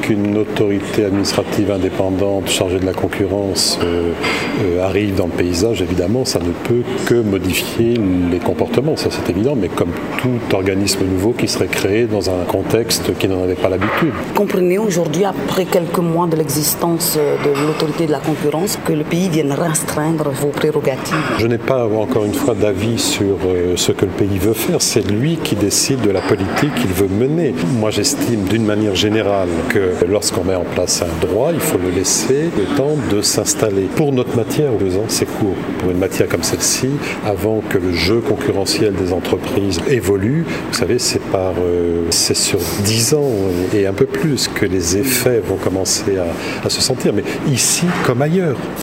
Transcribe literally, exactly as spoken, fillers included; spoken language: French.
qu'une autorité administrative indépendante chargée de la concurrence euh, euh, arrive dans le paysage, évidemment, ça ne peut que modifier les comportements, ça c'est évident, mais comme tout organisme nouveau qui serait créé dans un contexte qui n'en avait pas l'habitude. Comprenez aujourd'hui, après quelques mois de l'existence de l'autorité de la concurrence, que le pays vienne restreindre vos prérogatives. Je n'ai pas encore une fois d'avis sur euh, ce que le pays veut faire, c'est lui qui décide de la politique qu'il veut mener. Moi j'estime d'une manière générale que lorsqu'on met en place un droit, il faut le laisser le temps de s'installer. Pour notre matière, deux ans c'est court. Pour une matière comme celle-ci, avant que le jeu concurrentiel des entreprises évolue, vous savez, c'est par, euh, c'est sur dix ans et un peu plus que les effets vont commencer à, à se sentir. Mais ici comme ailleurs.